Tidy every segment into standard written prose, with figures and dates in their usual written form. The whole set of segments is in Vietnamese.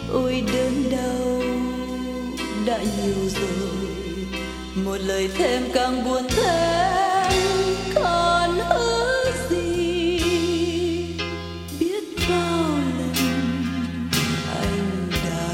ôi đớn đau đã nhiều rồi, một lời thêm càng buồn thêm còn ước gì. Biết bao lần anh đã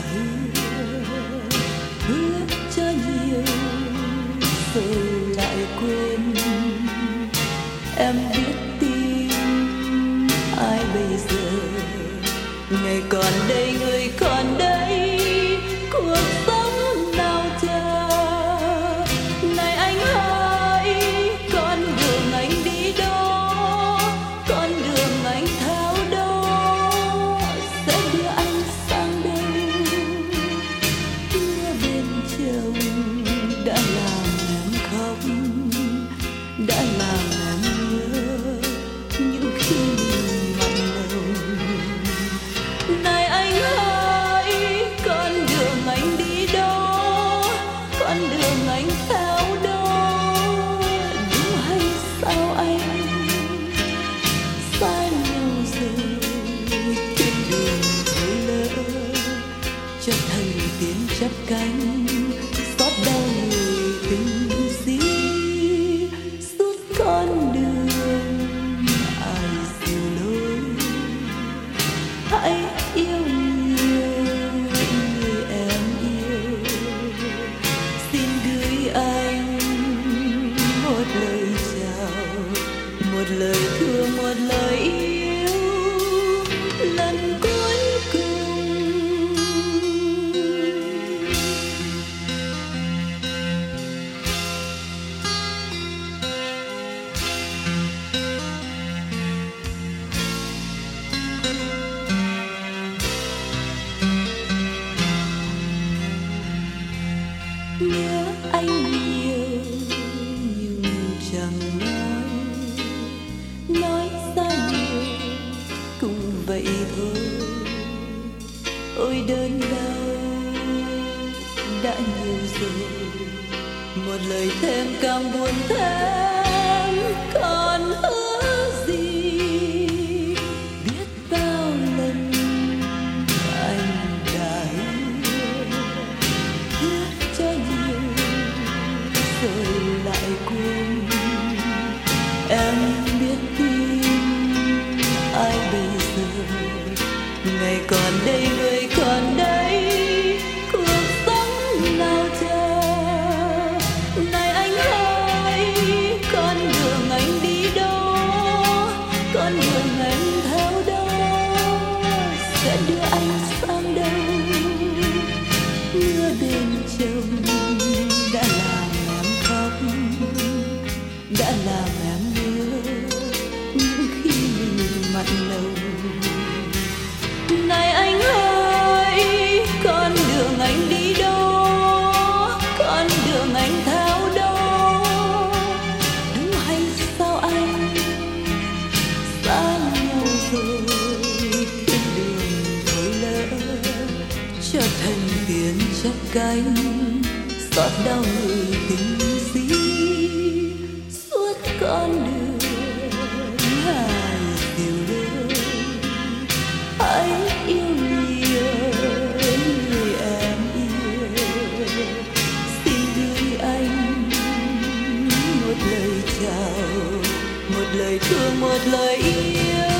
hứa cho nhiều rồi lại quên. Em biết tin ai bây giờ, ngày còn đây người còn đây, cuộc sống nào chờ. Này anh ơi, con đường anh đi đó, con đường anh theo đó sẽ đưa anh sang đâu. Mưa bên chồng đã làm em khóc, đã làm em nhớ những khi mình mặn nồng. Này anh ơi, con đường anh đi đó, con đường anh theo đó, đúng hay sao anh xa nhau rồi, trên đường thôi lỡ cho thành tiếng chắp cánh, xót đau người tình gì. Suốt con đường ai dìu lối, hãy yêu nhiều người em yêu. Xin gửi anh một lời chào, một lời thương, một lời yêu lần cuối cùng. Nhớ anh nhiều nhưng chẳng nói ra nhiều cũng vậy thôi. Ôi đớn đau đã nhiều rồi, một lời thêm càng buồn thêm còn ước gì. Biết bao lần anh đã hứa cho nhiều rồi lại quên. Em biết tin ai bây giờ, ngày còn đây người còn đây, cuộc sống nào chờ. Này anh ơi, con đường anh đi đó, con đường anh theo đó sẽ đưa anh sang đâu. Mưa bên chồng đã làm em khóc, đã làm em nhớ những khi mình mặn nồng. Này anh ơi, con đường anh đi đó, con đường anh theo đó, đúng hay sao anh xa nhau rồi, thiên đường thôi lỡ cho thành tiếng chắp cánh, xót đau người tình gì. Suốt con đường hai dìu lối, hãy yêu nhiều người em yêu. Xin gửi anh một lời chào, một lời thương, một lời yêu